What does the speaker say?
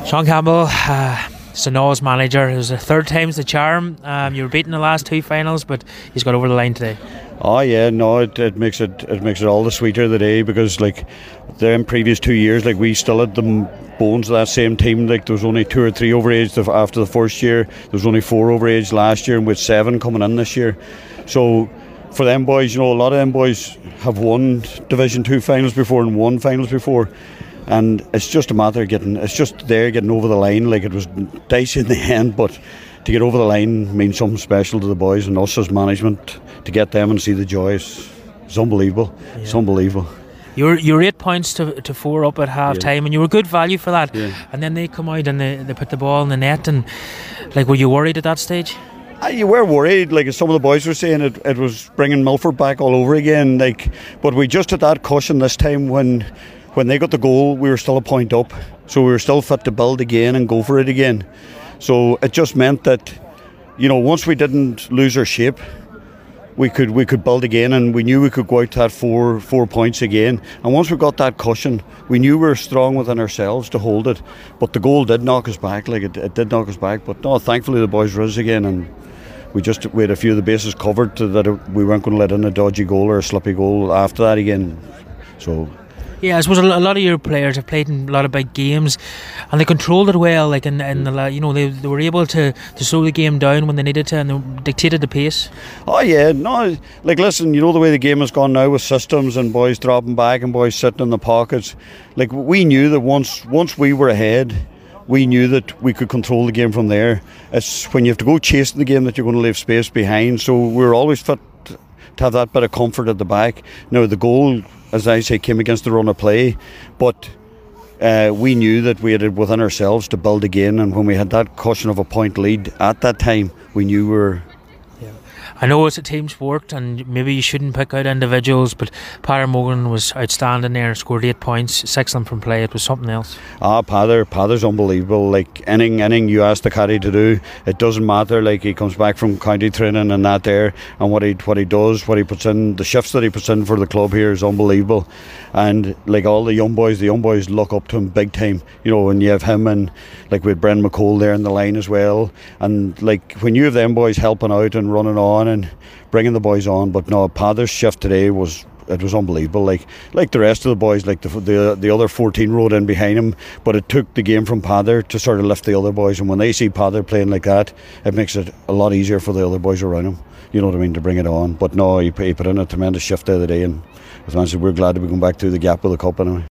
Sean Campbell, St Noel's manager. It was the third time's the charm. You were beaten the last two finals, but he's got over the line today. Oh yeah, no, it makes it all the sweeter the day, because like the previous 2 years, like we still had the bones of that same team. Like there was only 2 or 3 overage after the first year. There was only 4 overage last year, and with 7 coming in this year. So for them boys, a lot of them boys have won Division 2 finals before and won finals before. And it's just a matter of getting over the line. Like, it was dicey in the end, but to get over the line means something special to the boys and us as management. To get them and see the joy is unbelievable. Yeah. It's unbelievable. You're 8 points to 4 up at half time, and you were good value for that. Yeah. And then they come out and they put the ball in the net, and like, were you worried at that stage? You were worried, like as some of the boys were saying, it was bringing Milford back all over again. Like, but we just had that cushion this time when they got the goal, we were still a point up, so we were still fit to build again and go for it again. So it just meant that, once we didn't lose our shape, we could build again, and we knew we could go out to that four points again. And once we got that cushion, we knew we were strong within ourselves to hold it. But the goal did knock us back, like it did knock us back. But no, thankfully the boys rose again, and we had a few of the bases covered that we weren't going to let in a dodgy goal or a slippy goal after that again. So. Yeah, I suppose a lot of your players have played in a lot of big games, and they controlled it well. Like they were able to slow the game down when they needed to, and they dictated the pace. Oh yeah, no, like listen, the way the game has gone now with systems and boys dropping back and boys sitting in the pockets. Like, we knew that once we were ahead, we knew that we could control the game from there. It's when you have to go chasing the game that you're going to leave space behind. So we were always fit to have that bit of comfort at the back. Now the goal, as I say, came against the run of play, but we knew that we had it within ourselves to build again, and when we had that cushion of a point lead at that time, we knew we were. I know it's a team sport, and maybe you shouldn't pick out individuals, but Peadar Mogan was outstanding there, scored 8 points, 6 of them from play. It was something else. Peadar's unbelievable. Like, anything you ask the caddy to do, it doesn't matter. Like, he comes back from county training and that there, and what he does, what he puts in, the shifts that he puts in for the club here is unbelievable. And like all the young boys look up to him big time. When you have him, and like with Brendan McCole there in the line as well, and like when you have them boys helping out and running on and bringing the boys on. But no, Peadar's shift today was unbelievable. Like the rest of the boys, like the other 14 rode in behind him, but it took the game from Peadar to sort of lift the other boys. And when they see Peadar playing like that, it makes it a lot easier for the other boys around him. You know what I mean, to bring it on. But no, he put in a tremendous shift the other day, and as I said, we're glad to be going back through the gap with the cup anyway.